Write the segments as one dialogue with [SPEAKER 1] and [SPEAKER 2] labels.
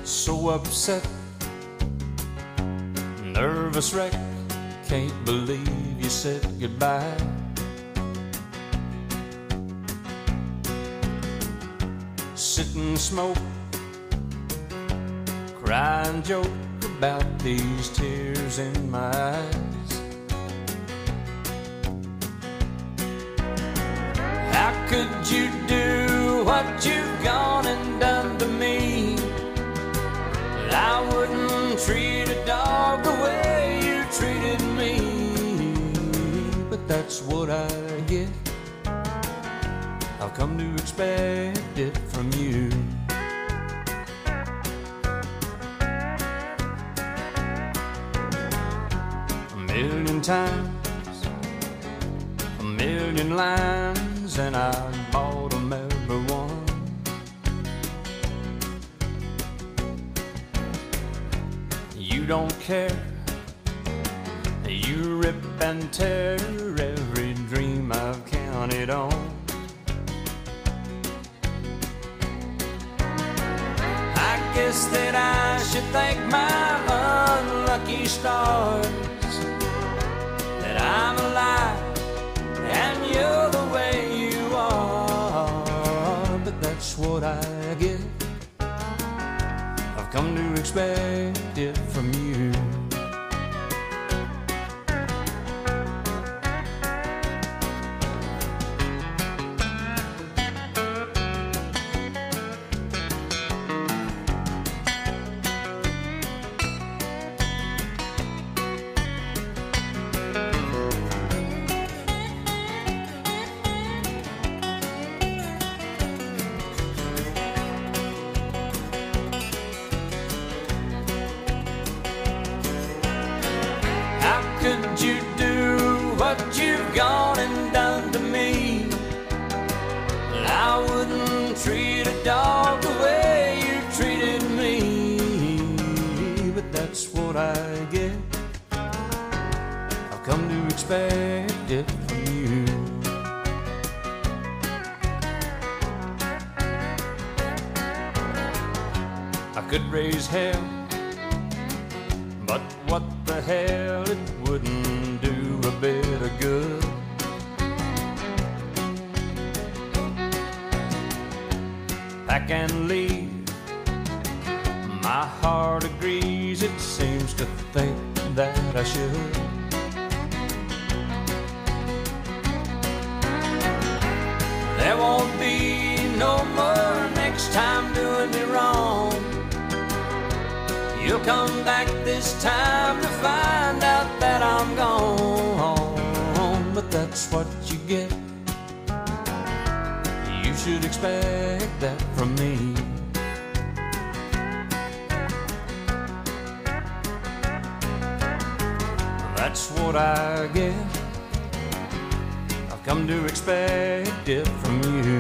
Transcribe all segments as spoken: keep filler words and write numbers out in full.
[SPEAKER 1] so upset, nervous wreck, can't believe you said goodbye. Sit and smoke, cry and joke about these tears in my eyes. How could you do what you've gone and done to me? I wouldn't treat a dog the way you treated me, but that's what I get. I've come to expect it from you. A million times, a million lines, and I bought them every one. You don't care, you rip and tear every dream I've counted on. I guess that I should thank my unlucky stars that I'm alive and you're the way you are, but that's what I get. I've come to expect it from you. Could you do what you've gone and done to me? I wouldn't treat a dog the way you treated me, but that's what I get. I've come to expect it from you. I could raise hell, but what the hell, it wouldn't do a bit of good. Pack and leave, my heart agrees, it seems to think that I should. There won't be no more next time doing me wrong. You'll come back this time to find out that I'm gone, but that's what you get. You should expect that from me. That's what I get. I've come to expect it from you.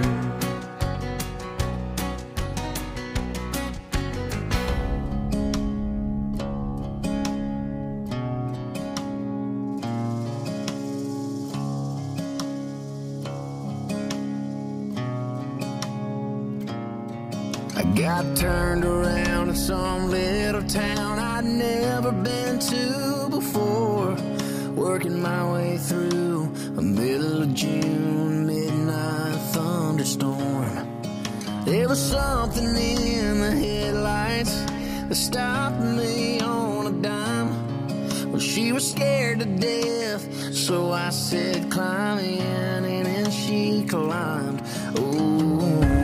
[SPEAKER 2] Got turned around in some little town I'd never been to before, working my way through a middle of June midnight thunderstorm. There was something in the headlights that stopped me on a dime. Well, she was scared to death, so I said climb in, and then she climbed. Oh,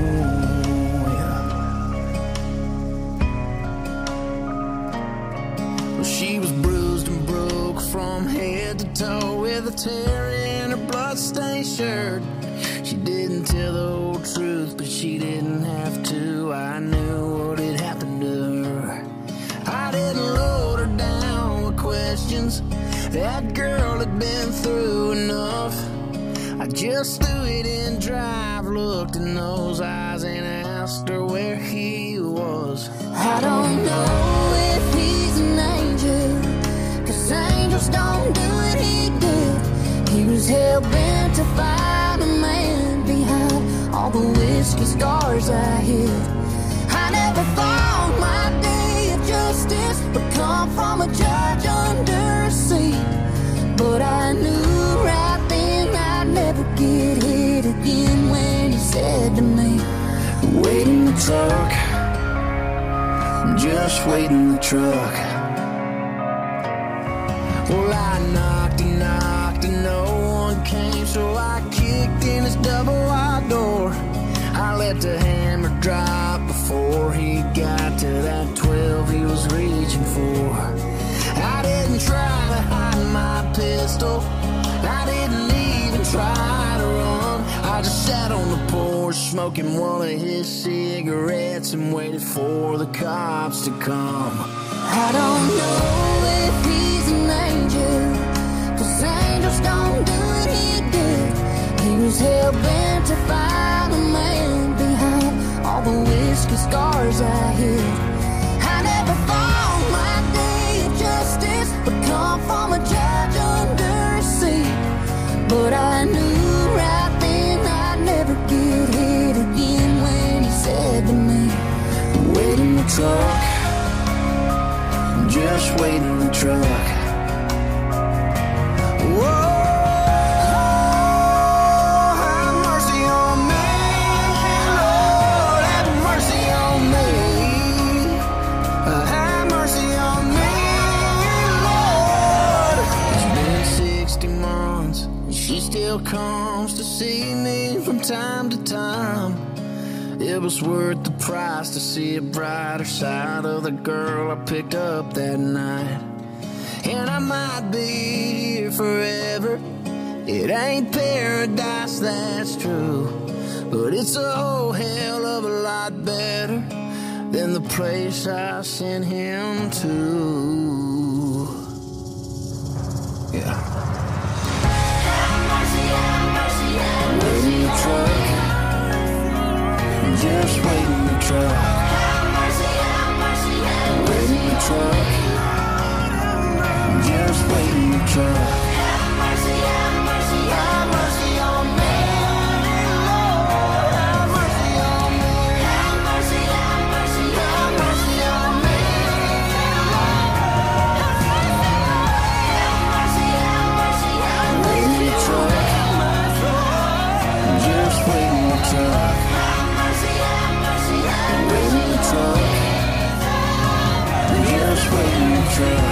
[SPEAKER 2] she was bruised and broke from head to toe with a tear in her bloodstained shirt. She didn't tell the whole truth, but she didn't have to. I knew what had happened to her. I didn't load her down with questions. That girl had been through enough. I just threw it in drive, looked in those eyes and asked her where he was.
[SPEAKER 3] I don't know if he's an angel, 'cause angels don't do what he did. He was hell-bent to find a man behind all the whiskey scars I hid. I never thought my day judge under a seat. But I knew right then I'd never get hit again when he said to me,
[SPEAKER 2] wait in the truck, just wait in the truck. Well, I knocked and knocked and no one came, so I kicked in his double wide door. I let the hammer drop before he got to that twelve he was reaching for. I didn't try to hide my pistol, I didn't even try to run. I just sat on the porch smoking one of his cigarettes and waited for the cops to come.
[SPEAKER 3] I don't know if he's an angel, 'cause angels don't do what he did. He was hell-bent to find a man behind all the whiskey scars I hid. I never thought my day of justice would come from a judge under a seat. But I knew right then I'd never get hit again when he said to me,
[SPEAKER 2] wait in the truck, just wait in the truck. Whoa, have mercy on me, Lord, have mercy on me. Have mercy on me, Lord. It's been sixty months and she still comes to see me from time to time. It was worth the price to see a brighter side of the girl I picked up that night. And I might be here forever, it ain't paradise, that's true, but it's a whole hell of a lot better than the place I sent him to. Yeah.
[SPEAKER 3] have mercy, have mercy, have
[SPEAKER 2] Wait in the truck, just wait in the truck.
[SPEAKER 3] mercy, have mercy, have
[SPEAKER 2] Wait in the truck, just wait in the truck.
[SPEAKER 3] mercy, have mercy, have mercy on me.
[SPEAKER 2] Lord, have mercy on me.
[SPEAKER 3] Have mercy, have mercy, have mercy on me. Have mercy, have mercy, have
[SPEAKER 2] Wait in the truck, just wait in the truck.
[SPEAKER 3] mercy, have mercy, have
[SPEAKER 2] Wait in the truck, just wait in the truck.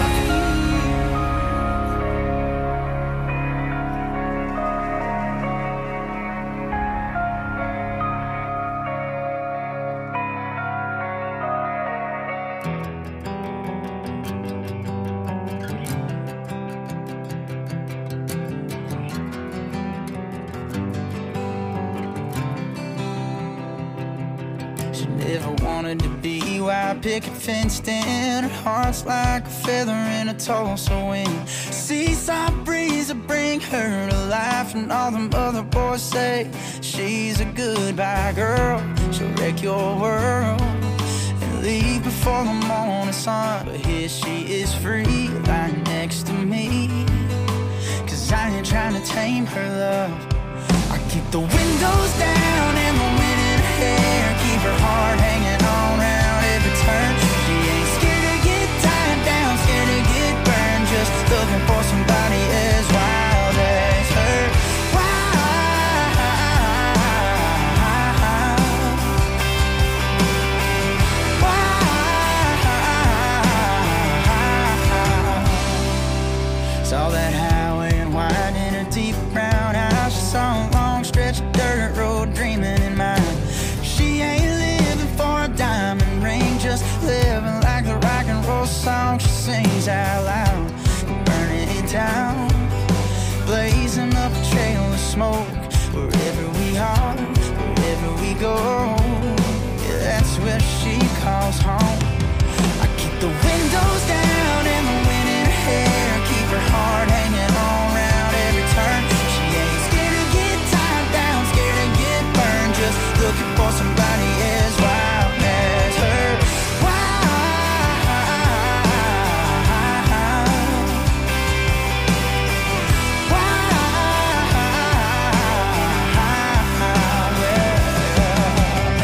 [SPEAKER 4] She never wanted to be white picket fenced in. Her heart's like a feather in a Tulsa wind. Seaside breeze will bring her to life, and all them other boys say she's a goodbye girl. She'll wreck your world and leave before the morning sun. But here she is free, lying next to me, 'cause I ain't trying to tame her love. I keep the windows down and the wind in her hair, keep her heart hanging on round every turn. She ain't scared to get tied down, scared to get burned, just looking for somebody as wild as her. Saw that highway and wide in her deep brown eyes. She saw a long stretch of dirt road dreaming in mind. She ain't living for a diamond ring, just living like the rock and roll song she sings out loud. Burning down, blazing up a trail of smoke. Wherever we are, wherever we go, yeah, that's where she calls home. I keep the windows down and the wind in her hair, keep her heart hanging on round every turn. She ain't scared to get tied down, scared to get burned, just looking for somebody as wild as her. Wild, wild, yeah.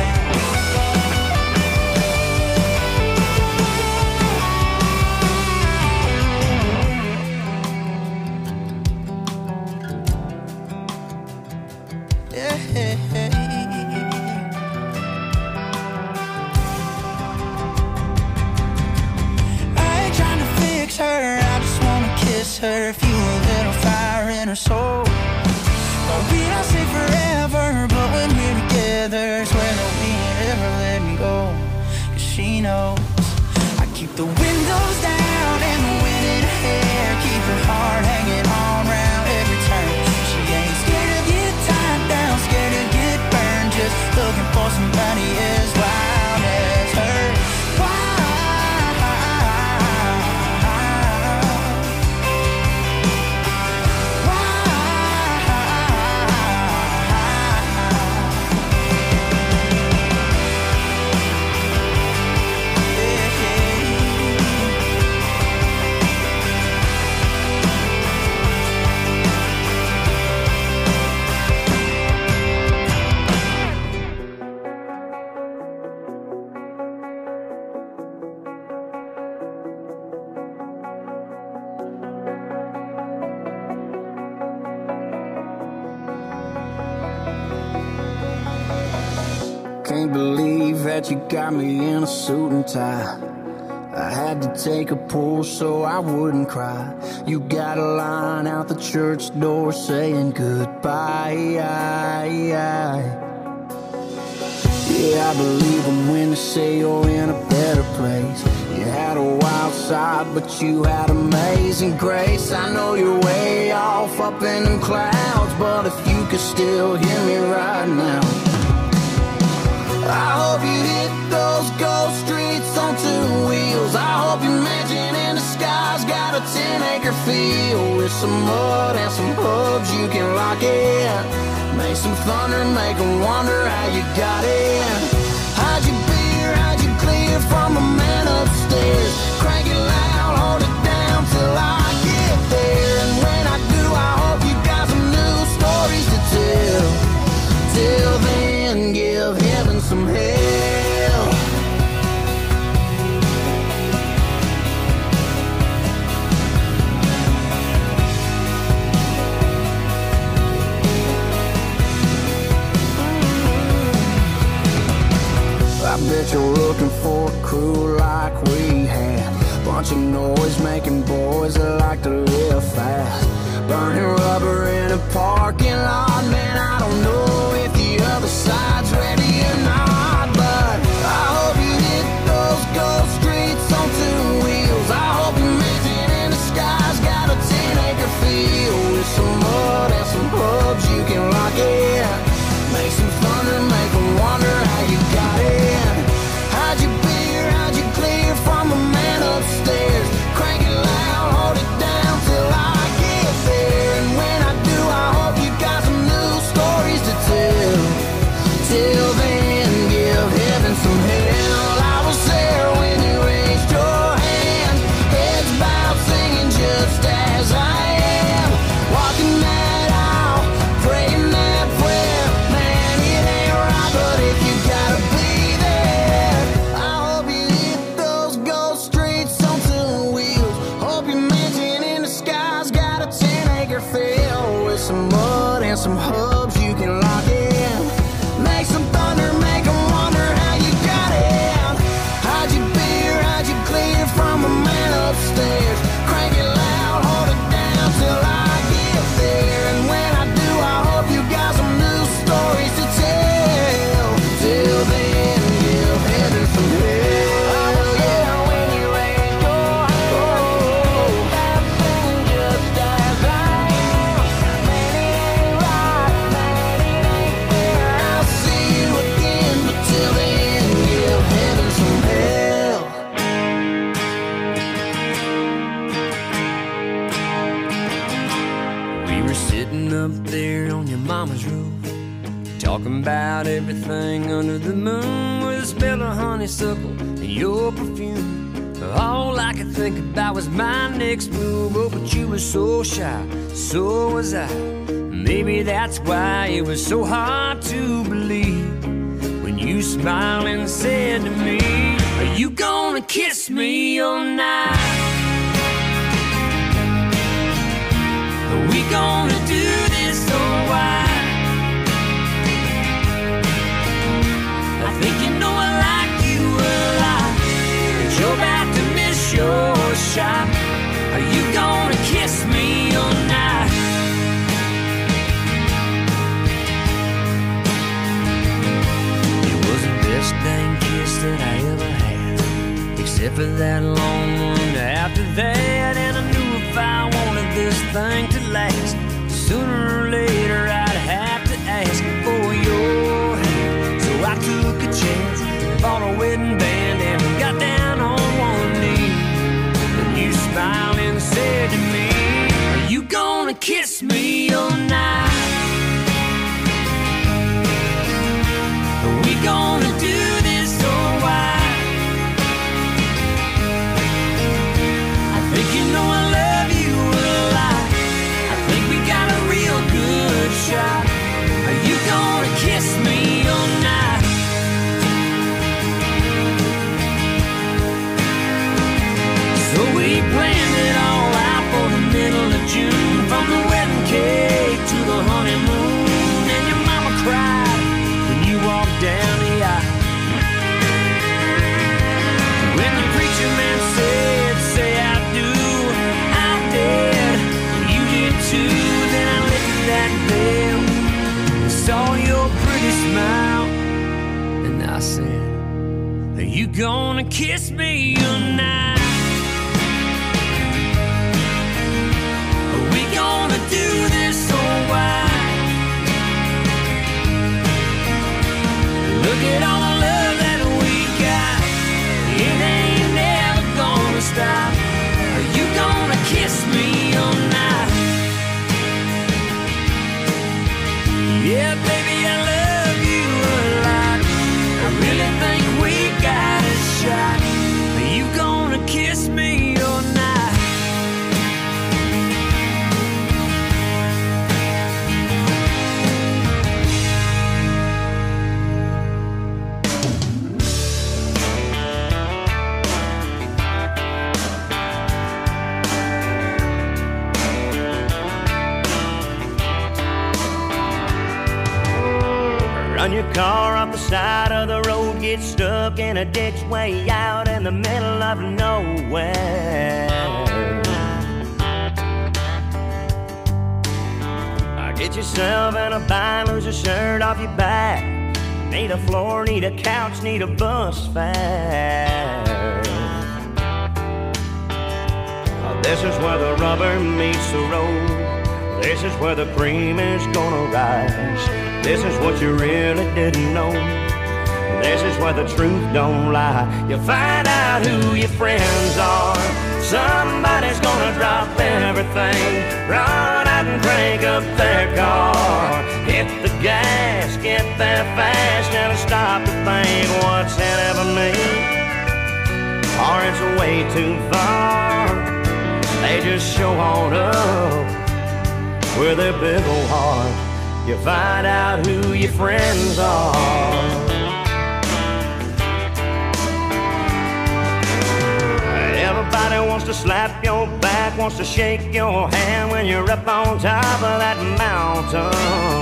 [SPEAKER 4] her, fuel a little fire in her soul. But we don't say forever, but when we're together, swear that we ain't ever letting go. Cause she knows I keep the windows down and the wind in her hair, keep her heart hanging on round every turn. She ain't scared to get tied down, scared to get burned, just looking for somebody as wild as her.
[SPEAKER 2] Can't believe that you got me in a suit and tie. I had to take a pull so I wouldn't cry. You got a line out the church door saying goodbye. Yeah, I believe them when they say you're in a better place. You had a wild side, but you had amazing grace. I know you're way off up in them clouds, but if you could still hear me right now, I hope you hit those ghost streets on two wheels. I hope your mansion in the sky's got a ten acre field with some mud and some hubs you can lock in. Make some thunder, make them wonder how you got in. Hide your beer, hide your clear from a man upstairs. Crank it loud, hold it down till I get there. And when I do, I hope you got some new stories to tell. Till then, give heaven some hell. I bet you're looking for a crew like we had. Bunch of noise-making boys that like to live fast. Burning rubber in a parking lot. Man, I don't know if the other side's ready or not, but I hope you hit those ghost streets on two wheels. I hope your mansion in the sky's got a ten acre field with some mud and some hubs you can lock in. Make some thunder, make them wonder how you got in. Hide your beer, hide your clear from a man upstairs. Crank it loud, hold it down till I get there. And when I do, I hope you got some new stories to tell. Till then, give heaven some hell. I was there when you raised your hand, heads bowed, singing just as I am. Walking that aisle, praying that prayer. Man, it ain't right, but if you gotta be there, I hope you hit those ghost streets on two wheels. Hope your mansion in the sky's got a ten acre field with some mud and some hubs you can lock in. Make some thunder, make them wonder how you got in. Hide your beer, hide your clear from a man upstairs. Crank it loud, hold it down till I get there. And when I do, I hope you got some new stories to tell. Till then, give heaven some hell. I was there when you raised your hand. That thing just as I am. Man, it ain't right, man, it ain't fair. I'll see you again, but till then, give heaven some hell.
[SPEAKER 1] We were sitting up there on your mama's roof, talking about everything under the moon, with a smell of honeysuckle and your perfume. All I could think about was my next move. Oh, but you were so shy, so was I. Maybe that's why it was so hard to believe when you smiled and said to me, are you gonna kiss me all night? Are we gonna do this or why? I think you know I like you a lot, but you're about to miss your shot. Are you gonna kiss me except for that long one after that. And I knew if I wanted this thing to last, sooner or later I'd have to ask for your hand. So I took a chance, bought a wedding band, and got down on one knee. And you smiled and said to me, are you gonna kiss me all night? Are we gonna do this or why? I think you know I love you a lot. I think we got a real good shot. Are you gonna kiss me all night? So we planned it all out for the middle of June, from the wedding cake to the honeymoon. And your mama cried when you walked down the aisle. When the preacher man said, say I do, I did, you did too. Then I lifted that veil, saw your pretty smile, and I said, are you gonna kiss me tonight? Are we gonna do this or why? Look at all the love that we got, it ain't never gonna stop. Are you gonna kiss me all night? Yeah, baby, I love you a lot. I really think we got a shot. Are you gonna kiss me all night?
[SPEAKER 5] Run your car off the side of the road, get stuck in a ditch way out in the middle of nowhere. Get yourself in a bind, lose a shirt off your back. Need a floor, need a couch, need a bus fare. This is where the rubber meets the road. This is where the cream is gonna rise. This is what you really didn't know. This is where the truth don't lie. You find out who your friends are. Somebody's gonna drop everything, run out and crank up their car. Hit the gas, get there fast, never stop to think what's in it for me, or it's way too far. They just show on up with their big old heart. You find out who your friends are. Everybody wants to slap your back, wants to shake your hand when you're up on top of that mountain.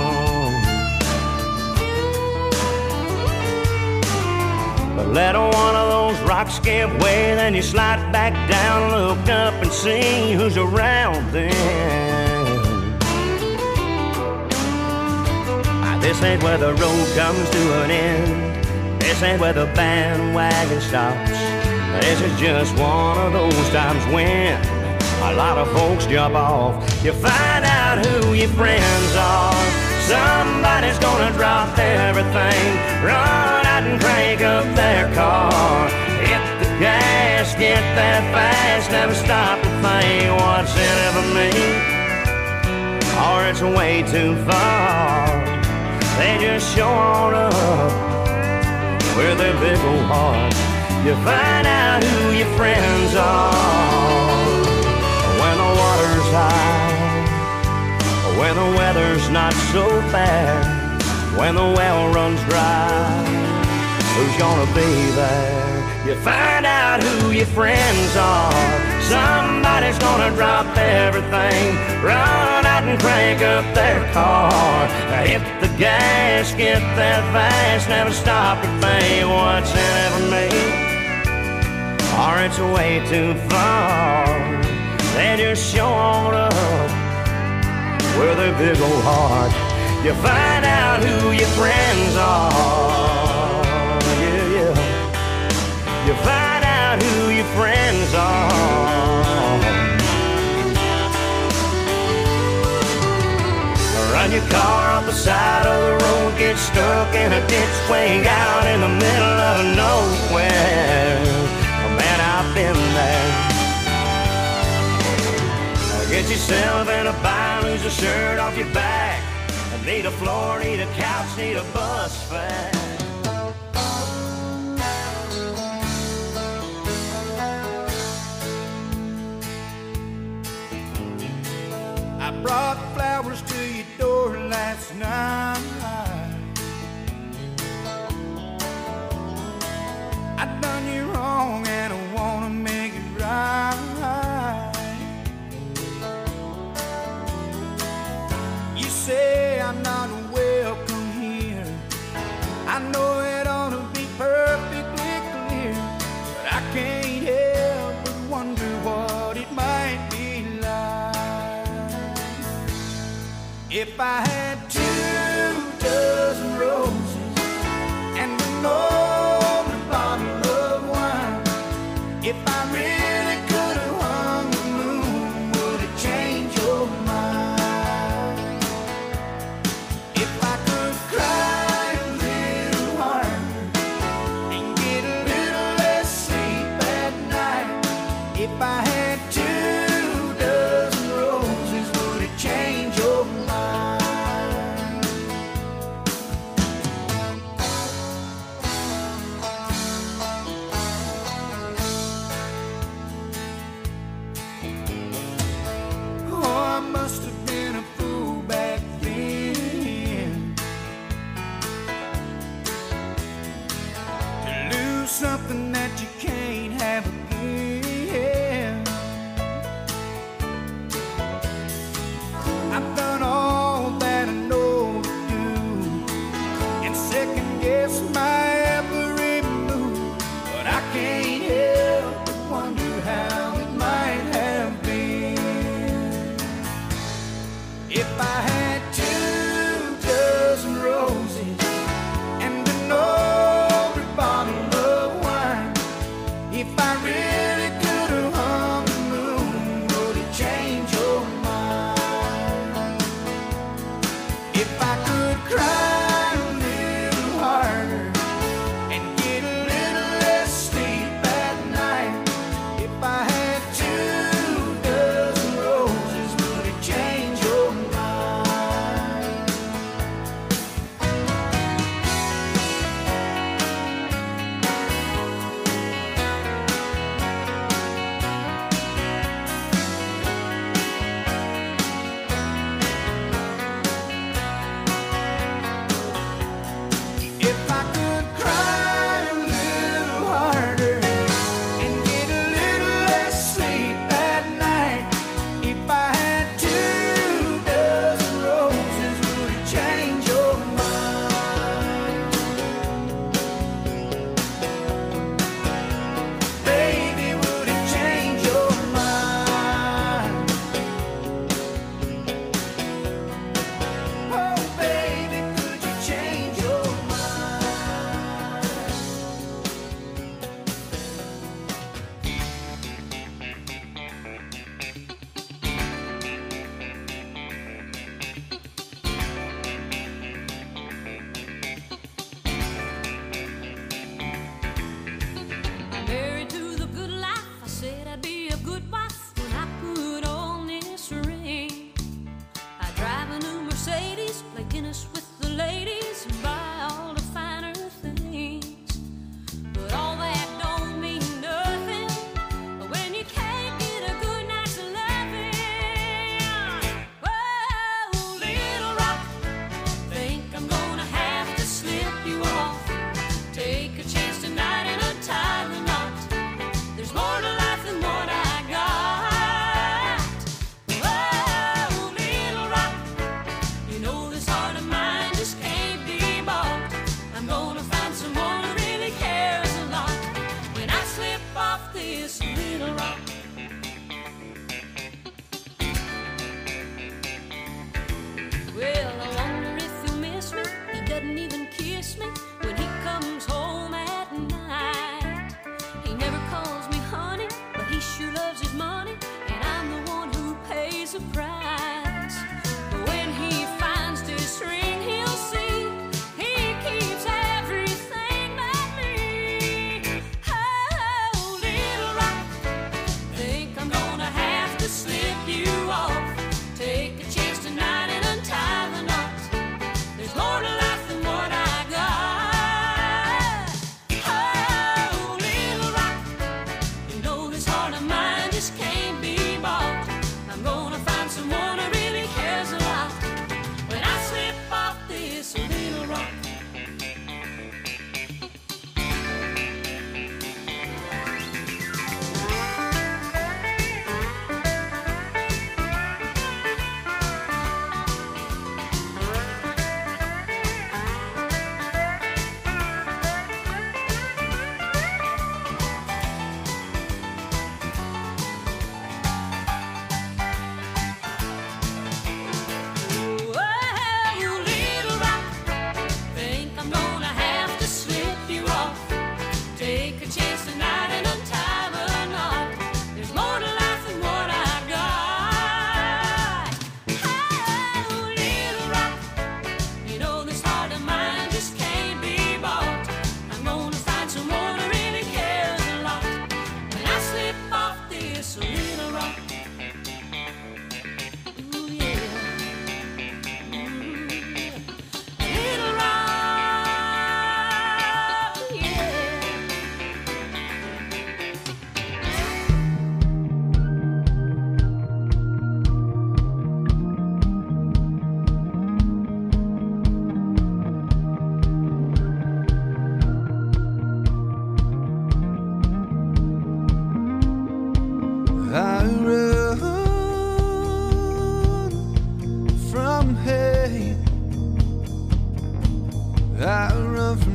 [SPEAKER 5] But let one of those rocks give way, then you slide back down, look up and see who's around then. This ain't where the road comes to an end. This ain't where the bandwagon stops. This is just one of those times when a lot of folks jump off. You find out who your friends are. Somebody's gonna drop everything, run out and crank up their car. Hit the gas, get there fast, never stop to think what's in it for me, or it's way too far. They just show on up with their big old heart. You find out who your friends are when the water's high, when the weather's not so bad, when the well runs dry. Who's gonna be there? You find out who your friends are. Somebody's gonna drop everything, run out and crank up their car. Hit the gas, get there fast, never stop to think what's in it for me, or it's way too far. They just show on up with their big old heart. You find out who your friends are. Yeah, yeah. You find out who your the side of the road, get stuck in a ditch way out in the middle of nowhere. Oh, man, I've been there. Get yourself in a bind, lose a shirt off your back. Need a floor, need a couch, need a bus fare.
[SPEAKER 6] I brought flowers to your door last night. I done you wrong and I wanna make it right. You say I'm not welcome here. I know it ought to be perfectly clear, but I can't help but wonder what it might be like if I had two dozen roses and an open bottle of wine. If I really could have hung the moon, would it change your mind? If I could cry a little harder and get a little less sleep at night. If I had two dozen roses, would it change your mind? Oh, I must have been a fool back then to lose something that you can't have again. I've done all that I know to do and second guess my every move, but I can't help but wonder how it might have been if I had two dozen roses and an old bottle of wine.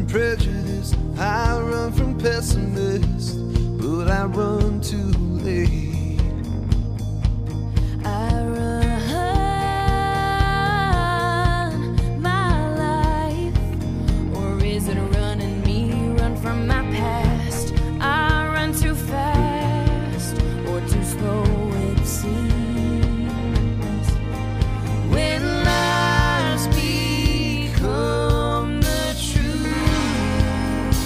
[SPEAKER 2] from prejudice, I run from pessimists, but I run too late.
[SPEAKER 3] I run my life, or is it running me? Run from my past. I run too fast, or too slow it seems. When lies become the truth,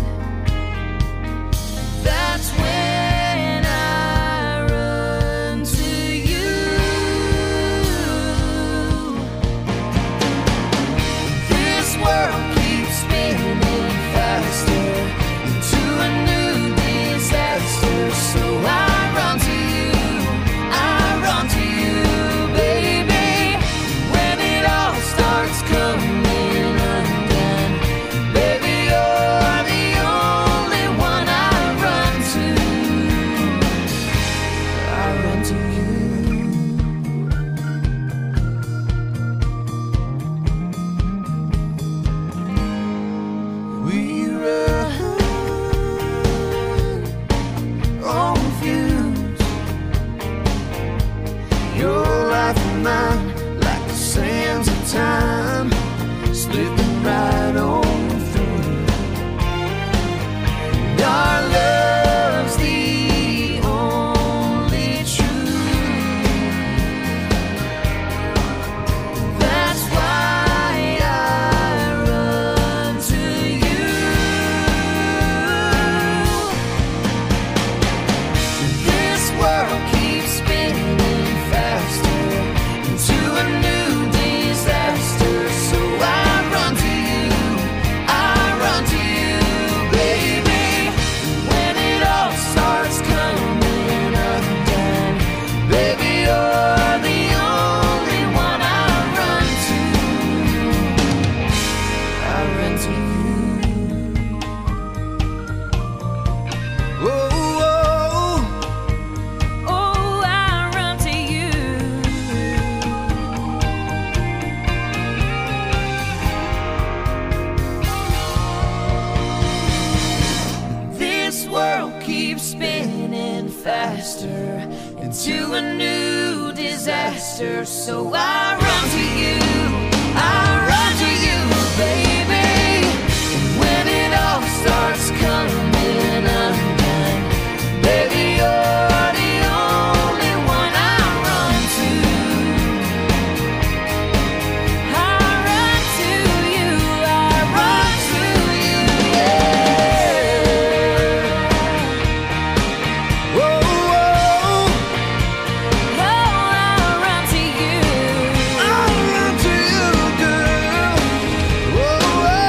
[SPEAKER 3] that's when I run to you. This world keeps spinning faster into a new disaster, so I run to you, I run to you, baby. When it all starts coming undone, baby, you're the only one I run to. I run to you.
[SPEAKER 2] We run on views, your life and mine, like the sands of time, slipping right on through. Our love's the only truth. That's why I run to you. This world keeps spinning faster into a new disaster, so I run to you, I run to you, baby. When it all starts coming undone, baby, you're the only one I run to. I run to you. Whoa, whoa.
[SPEAKER 3] Oh, I run to you. This world keeps spinning faster into a new disaster, so I run to you, I run to you, baby. When it all starts coming undone, baby, you're the only one I run to. I run to you, I run to you, yeah.
[SPEAKER 2] Whoa, whoa.
[SPEAKER 3] Oh, I run to you.
[SPEAKER 2] I run to you, girl. Whoa,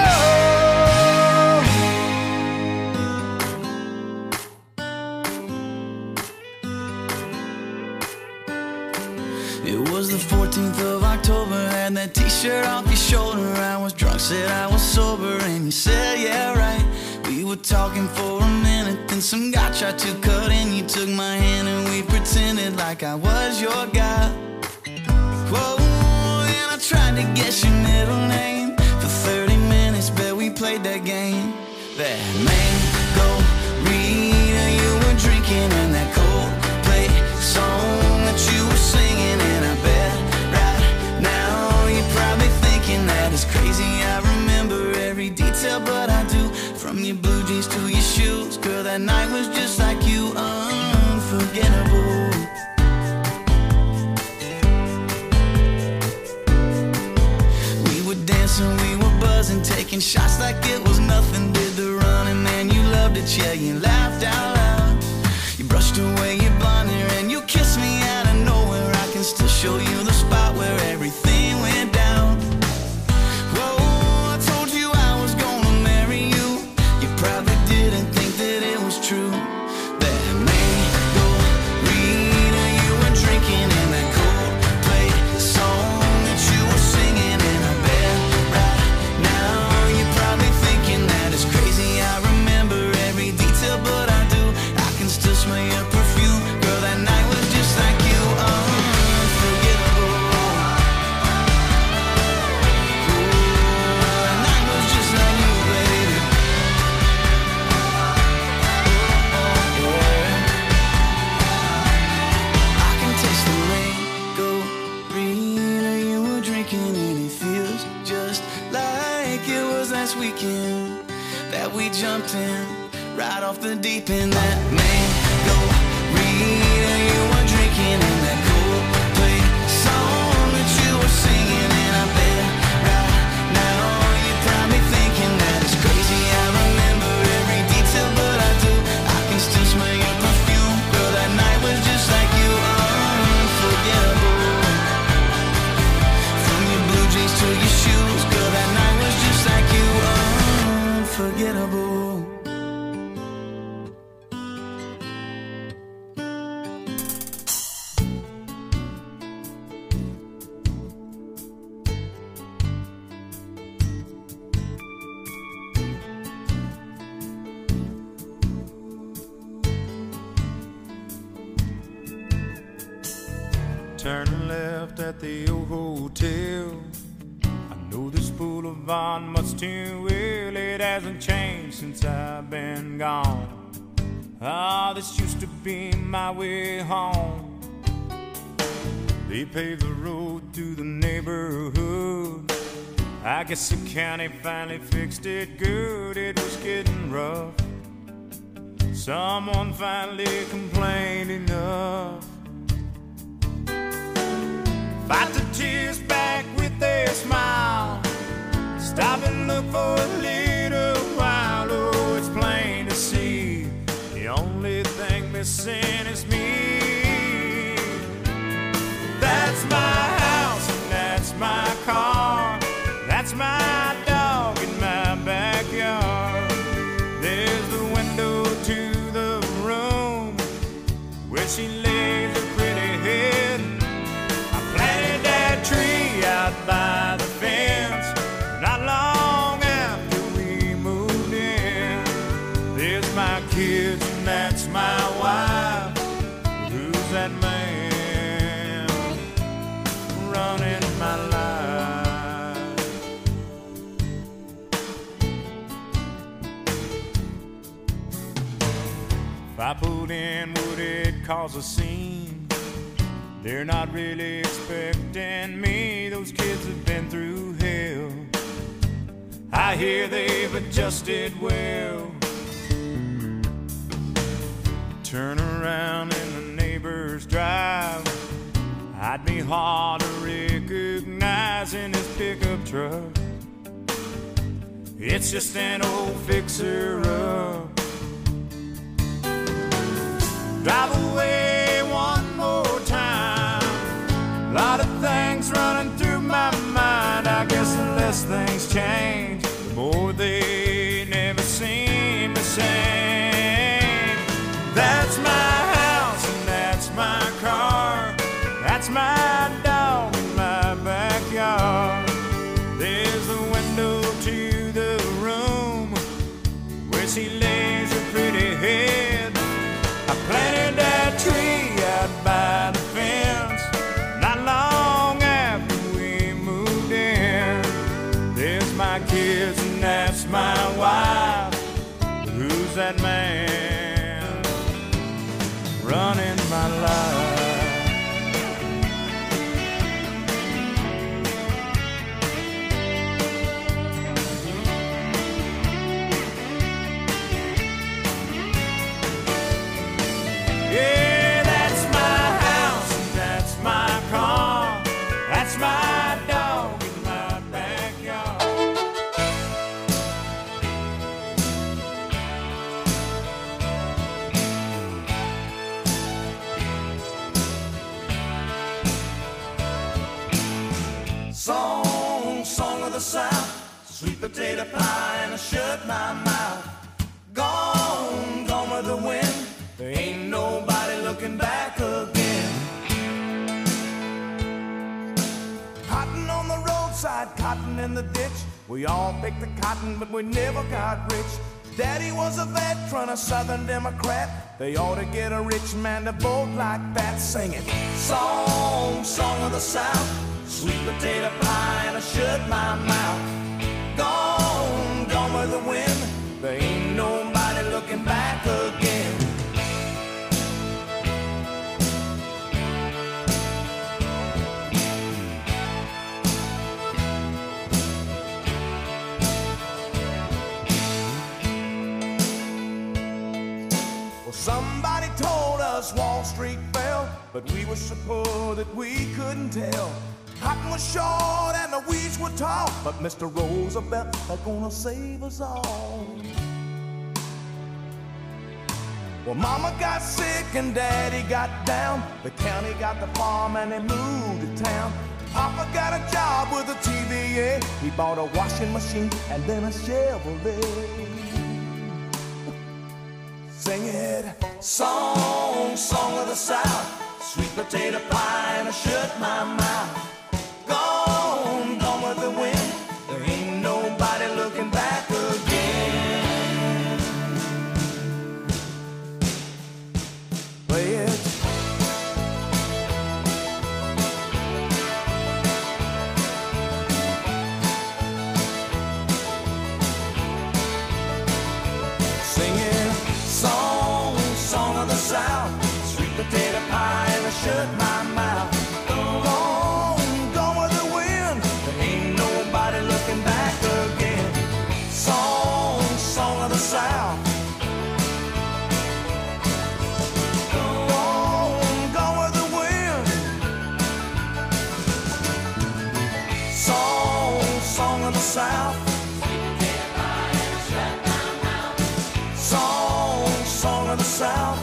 [SPEAKER 2] whoa.
[SPEAKER 4] It was the fourteenth of October, had that t-shirt off your shoulder. I was drunk, said I was sober, and you said, yeah, right. We were talking for a minute, then some guy tried to cut in. You took my hand and we pretended like I was your guy. Whoa, and I tried to guess your middle name. For thirty minutes, bet we played that game. That mango Rita you were drinking, and that Coldplay song that you were singing. And I bet right now you're probably thinking that it's crazy I remember every detail, but I do. From your blue jeans to your shoes, girl, that night was just like you, unforgettable. We were dancing, we were buzzing, taking shots like it was nothing. Did the running, man, you loved it, yeah, you laughed out loud. You brushed away your blonde hair and you kissed me out of nowhere. I can still show you the spot where everything went down. Whoa, I told you I was gonna marry you. You probably didn't think that it was true. That mango Rita you were drinking, and that Coldplay song that you were singing. And I bet right now you're probably thinking that it's crazy I remember every detail, but I do.
[SPEAKER 2] right off the deep end. That mango reader you were drinking, and that Coldplay song that you were singing. And I bet right now you're probably thinking that it's crazy. I remember every detail, but I do. I can still smell your perfume. Girl, that night was just like you, unforgettable. From your blue jeans to your shoes, girl, that night was just like you, unforgettable.
[SPEAKER 6] Turn left at the old hotel. I know this boulevard much too well. It hasn't changed since I've been gone. Ah, this used to be my way home. They paved the road through the neighborhood. I guess the county finally fixed it good. It was getting rough. Someone finally complained enough. Fight the tears back with their smile. Stop and look for a little while. Oh, it's plain to see the only thing missing is me. That's my house and that's my car. That's my dog in my backyard. There's the window to the room where she lays her pretty head. Tree out by the fence, not long after we moved in. There's my kids and that's my wife. Who's that man running my life? If I pulled in, would it cause a scene? They're not really expecting me. Those kids have been through hell. I hear they've adjusted well. Turn around in the neighbor's drive. I'd be hard to recognize in his pickup truck. It's just an old fixer-up. Drive away one more time. A lot of things running through my mind. I guess the less things change, the more they never seem the same. That's my house and that's my car. That's my dog in my backyard. There's the window to the room where she lays her pretty head. I planted that tree out by the fence. Not long after we moved in. There's my kids and that's my wife. Who's that man running my life? Yeah, that's my house and that's my car. That's my dog in my backyard. Song, song of the South, sweet potato pie and I shut my mouth. Gone, gone with the wind. There ain't nobody looking back again. Cotton on the roadside, cotton in the ditch. We all picked the cotton, but we never got rich. Daddy was a veteran, a Southern Democrat. They ought to get a rich man to vote like that. Singing song, song of the South, sweet potato pie and I shut my mouth. Gone, gone with the wind. There ain't nobody looking back again. Well, somebody told us Wall Street fell, but we were so poor that we couldn't tell. Cotton was short and the weeds were tall, but Mister Roosevelt was gonna save us all. Well, Mama got sick and Daddy got down. The county got the farm and they moved to town. Papa got a job with a T V A. He bought a washing machine and then a Chevrolet. Sing it, song, song of the South, sweet potato pie and I shut my mouth. Gone, gone with the wind, there ain't nobody looking back again. Play it. Singing, song, song of the South, sweet potato pie and I shut my mouth. Gone, gone with the wind, there ain't nobody looking back again. Song, song of the South. Gone, gone with the wind. Song, song of the South. Song, song of the South.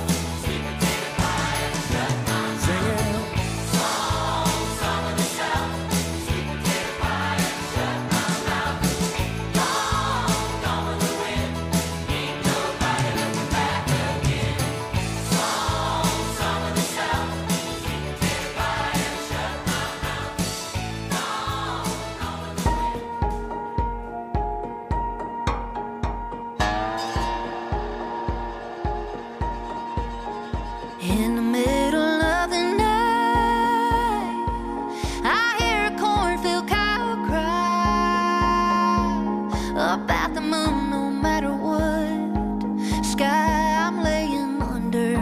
[SPEAKER 3] In the middle of the night, I hear a cornfield cow cry about the moon. No matter what sky I'm laying under,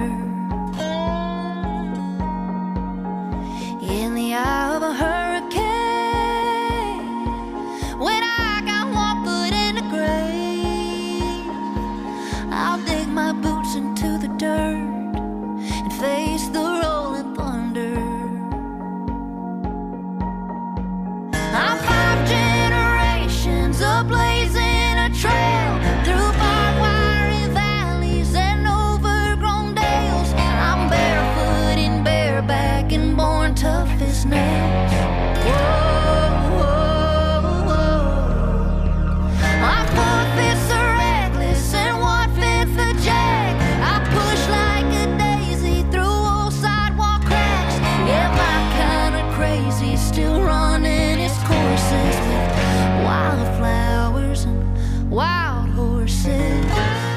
[SPEAKER 3] in the eye of a hurricane, when I got one foot in the grave, I'll dig my boots into the dirt and face the rolling thunder. I'm five generations of blazing a trail through barbed wire valleys and overgrown dales. I'm barefoot and bareback and born tough as nails. Whoa, whoa, whoa. I'm four fifths a reckless and one fifth a jack. I push like a daisy through old sidewalk cracks. Yeah, my kind of crazy still running its courses with wildflowers and wild horses.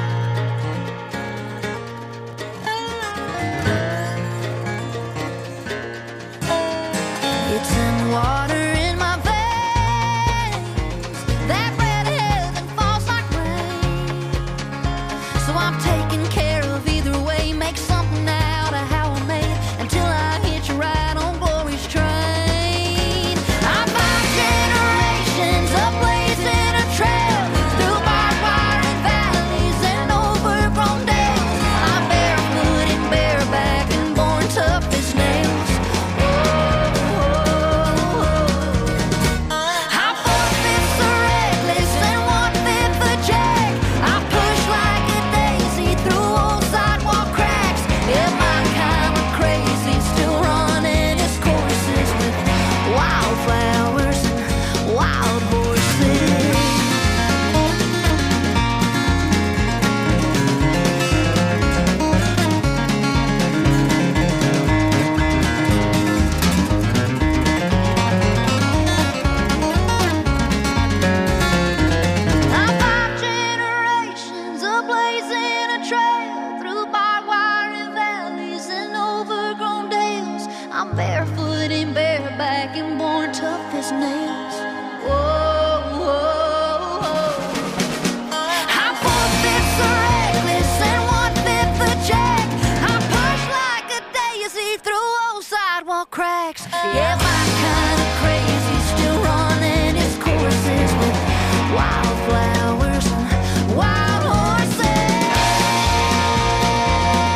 [SPEAKER 3] It's in the water in my veins, that red heaven falls like rain. So I'm taking care of either way, make something out of how I made until I hitch a ride on glory's train. I'm five generations of blazing a trail through barbed wire and valleys and overgrown dales. I'm barefoot and bareback and born tough as nails. I'm four fifths a reckless and one fifth a jack. I push like a daisy through old sidewalk cracks. Yeah, my kind of crazy still running its courses with wildflowers and wild horses. I'm five generations of blazing a trail through barbed wire and valleys and overgrown dales. I'm barefoot and bareback and born tough as nails. Whoa, whoa, whoa. I'm four fifths a reckless and one fifth a jack. I push like a daisy through old sidewalk cracks. Yeah, my kind of crazy still running its courses with wildflowers and wild horses.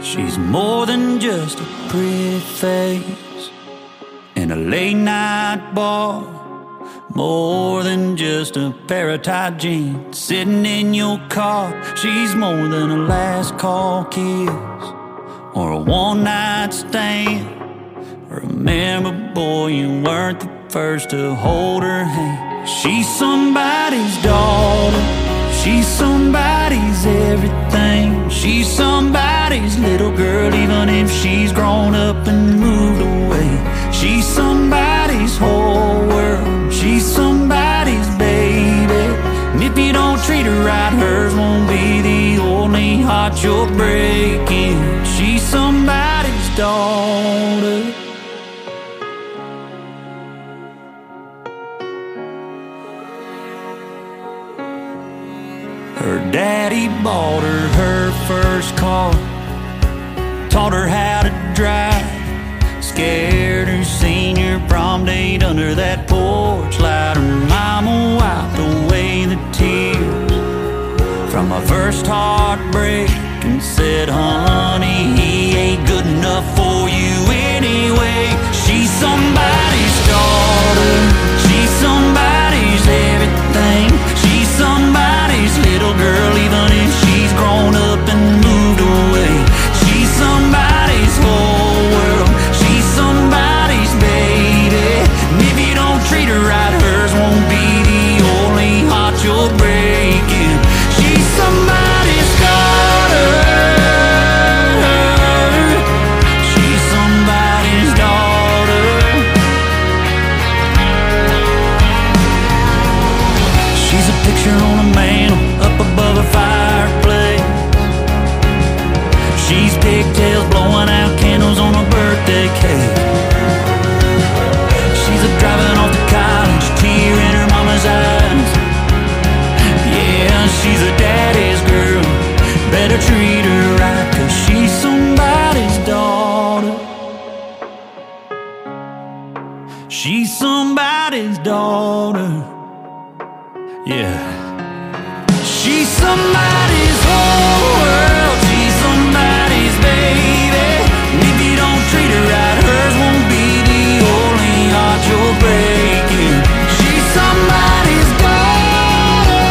[SPEAKER 4] She's more than just a pretty face in a late night bar, more than just a pair of tight jeans sitting in your car. She's more than a last call kiss or a one night stand. Remember, boy, you weren't the first to hold her hand. She's somebody's daughter, she's somebody's everything. She's somebody's little girl, even if she's grown up and moved away. She's somebody's whole world, she's somebody's baby. And if you don't treat her right, hers won't be the only heart you're breaking. She's somebody's daughter. Her daddy bought her her first car, taught her how to drive, scared her senior prom date under that porch light. Her mama wiped away the tears from her first heartbreak and said, honey, he ain't good enough for you anyway. She's somebody's daughter, she's somebody's everything. She's somebody's little girl, even if she's grown up and moved away. She's somebody's whole world, she's somebody's baby. And if you don't treat her right, hers won't be the only heart you're breaking. She's somebody's daughter, she's somebody's daughter. She's a picture on a mantle up above a fireplace. She's pigtails blowing out candles on a birthday cake. She's a driving off to college, tear in her mama's eyes. Yeah, she's a daddy's girl, better treat her right, 'cause she's somebody's daughter. She's somebody's daughter. Yeah. She's somebody's whole world, she's somebody's baby. And if you don't treat her right, hers won't be the only heart you're breaking. She's somebody's daughter,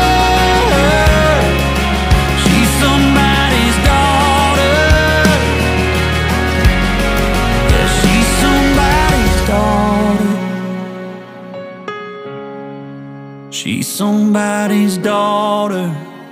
[SPEAKER 4] she's somebody's daughter. Yeah, she's somebody's daughter. She's somebody's daughter.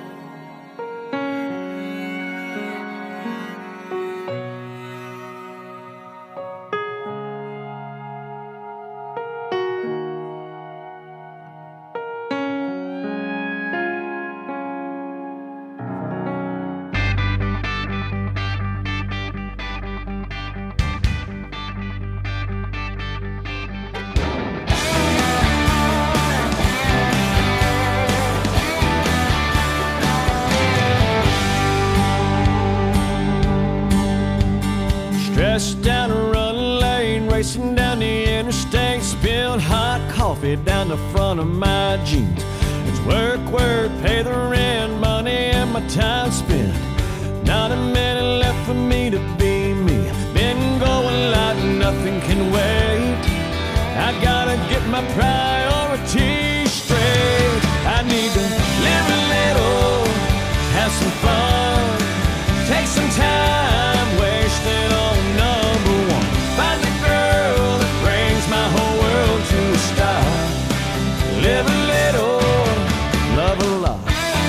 [SPEAKER 1] Stressed down a run lane, racing down the interstate, spilled hot coffee down the front of my jeans. It's work, work, pay the rent, money and my time spent. Not a minute left for me to be me. Been going like nothing can wait. I gotta get my priorities straight. I need to live a little, have some fun, take some time, wasted on number one. Find the girl that brings my whole world to a stop. Live a little, love a lot.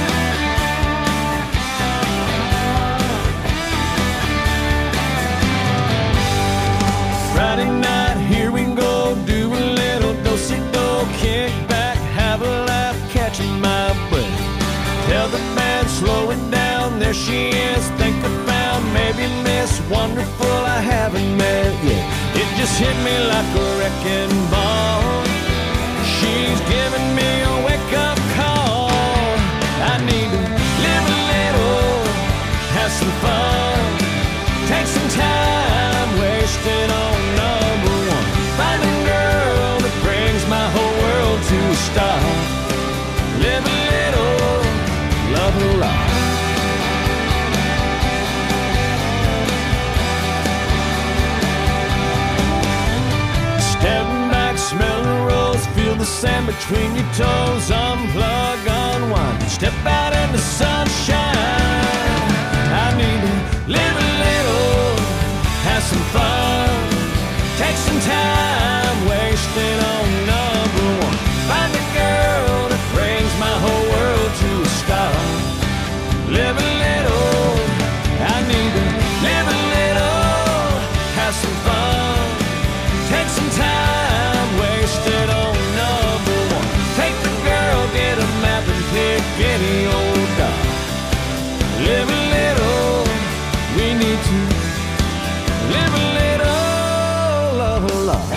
[SPEAKER 1] Friday night, here we go, do a little do-si-do, kick back, have a laugh, catching my breath. Tell the band, slow it down, there she is, think I found maybe Miss Wonderful I haven't met yet. It just hit me like a wrecking ball. She's giving me a wake-up call. I need to live a little, have some fun, take some time, wasted on number one. Find a girl that brings my whole world to a stop. Live a little, love a lot. sand between your toes. Unplug, unwind, step out in the sunshine. I need to live a little, have some fun, take some time, wasted on number one. Find a girl that brings my whole world to a stop. Live a little, I need to live a little, have some fun, take some time, wasted on number one. Take the girl, get a map and pick any old dog. Live a little, we need to live a little, love a lot.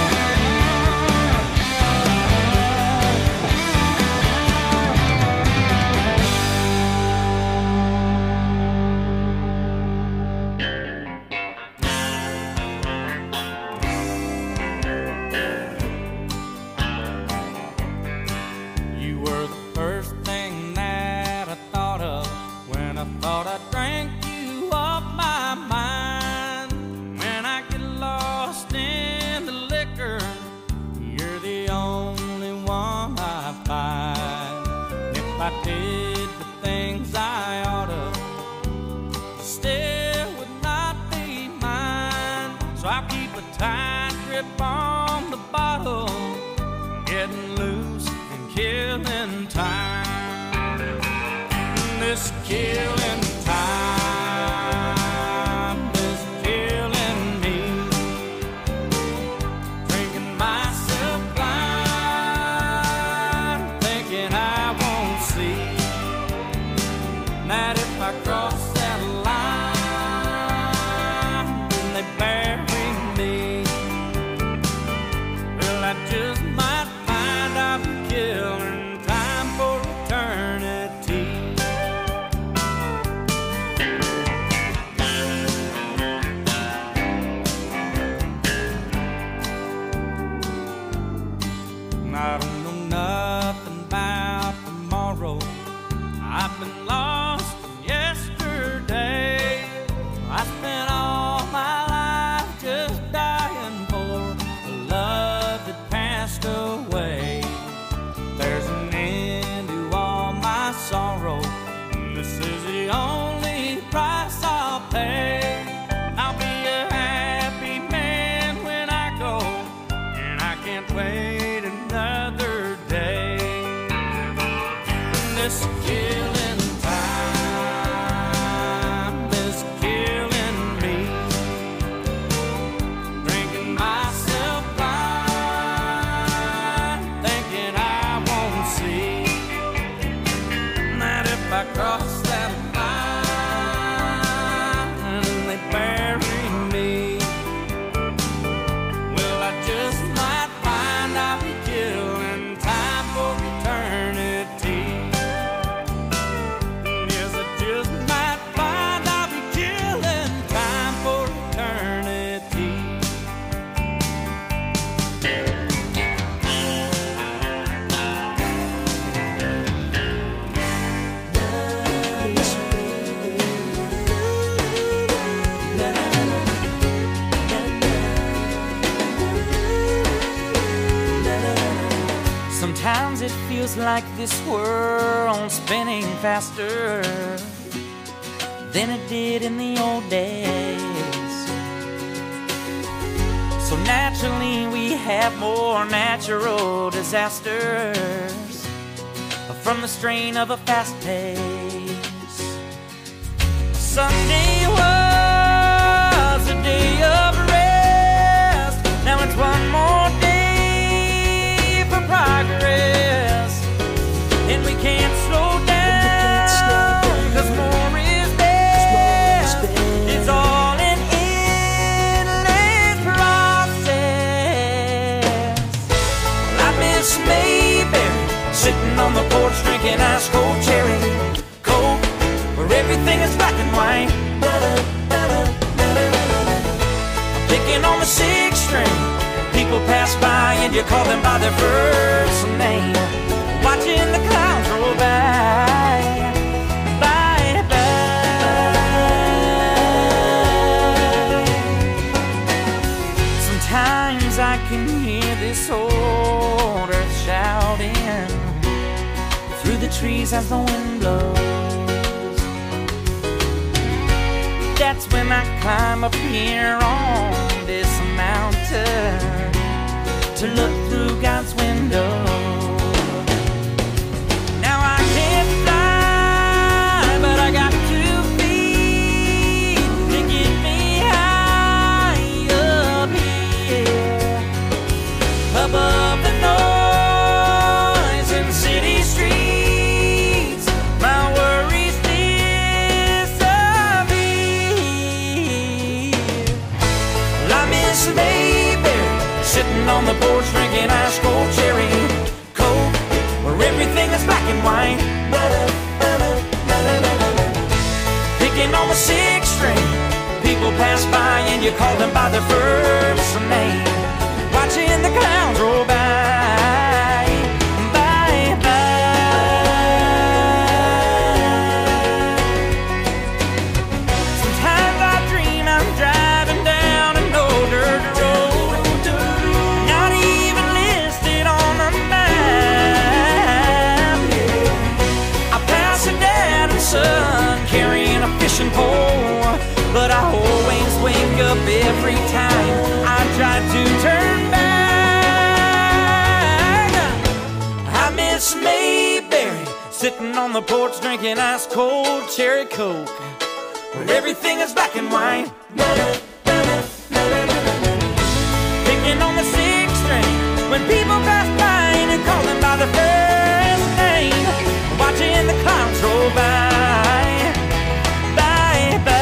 [SPEAKER 7] Sometimes it feels like this world's spinning faster than it did in the old days. So naturally we have more natural disasters from the strain of a fast pace. Sunday was a day of rest. Now it's one more day for progress, and we can't slow down, 'cause more is best. It's all an endless process. Well, I miss Mayberry, sitting on the porch drinking ice cold cherry Coke, where everything is black and white. Picking on the sixth string, people pass by and you call them by their first name. Watching the clouds roll by, bye bye. Sometimes I can hear this old earth shout trees as the wind blows. That's when I climb up here on this mountain to look through God's window. Now I can't fly, but I got two feet to get me high up here, above the noise in city streets. My worries disappear. Well, I miss a baby sitting on the porch drinking ice cold cherry coke, where everything is black and white. Picking on the sixth string, people pass by and you call them by their first name. Watching the clouds roll by, by, by. Sometimes I dream I'm driving down an old dirt road, not even listed on the map. I pass a dad and son carrying a fishing pole, but I always wake up every time I try to turn back. I miss Mayberry sitting on the porch drinking ice cold cherry coke, where everything is black and white. Picking on the sixth string when people pass by and you call them by their first name. Watching the clouds roll by, by, by.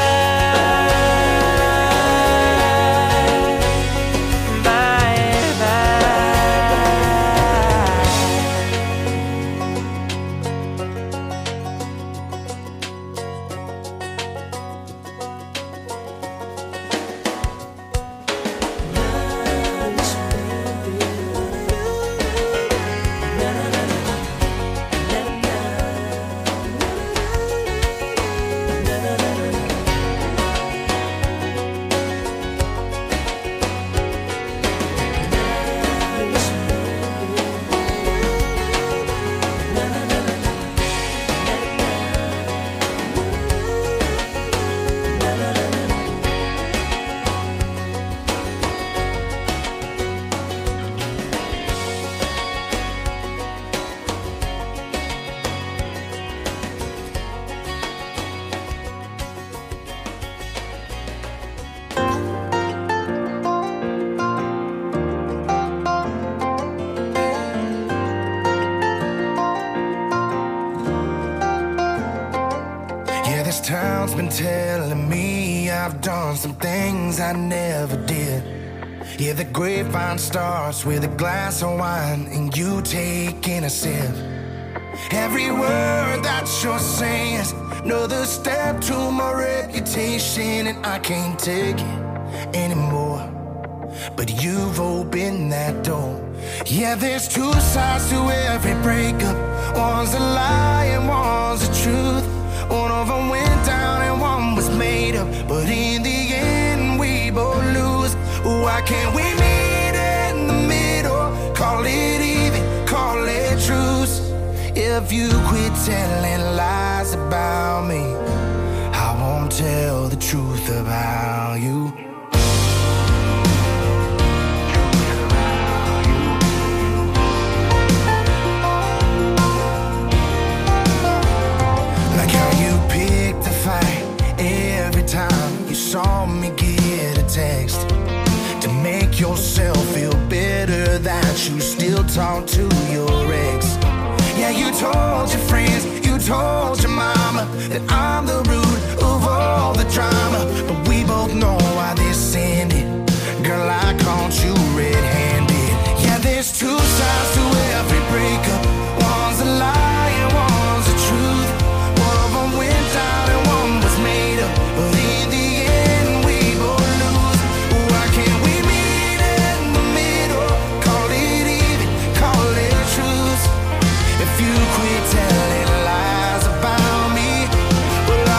[SPEAKER 2] This town's been telling me I've done some things I never did. Yeah, the grapevine starts with a glass of wine and you taking a sip. Every word that you're saying is another step to my reputation, and I can't take it anymore. But you've opened that door. Yeah, there's two sides to every breakup. One's a lie and one's the truth. One of them went down and one was made up, but in the end we both lose. Why can't we meet in the middle? Call it even, call it truce. If you quit telling lies about me, I won't tell the truth about you. Every time you saw me get a text to make yourself feel better that you still talk to your ex. Yeah, you told your friends, you told your mama that I'm the root of all the drama, but we both know why this ended. Girl, I caught you red-handed. Yeah, there's two sides to every breakup. One's a lie and one's the truth. One of them went down and one was made up, but in the end we both lose. Why can't we meet in the middle? Call it even, call it truth. If you quit telling lies about me, well,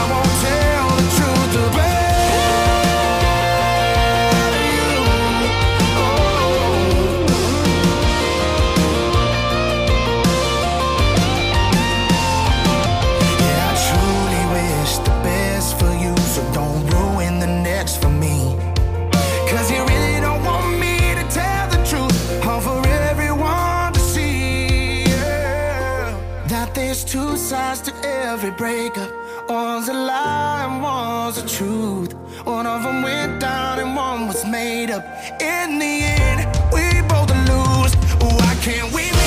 [SPEAKER 8] One's a lie and one's a truth. One of them went down and one was made up. In the end, we both lose. Why can't we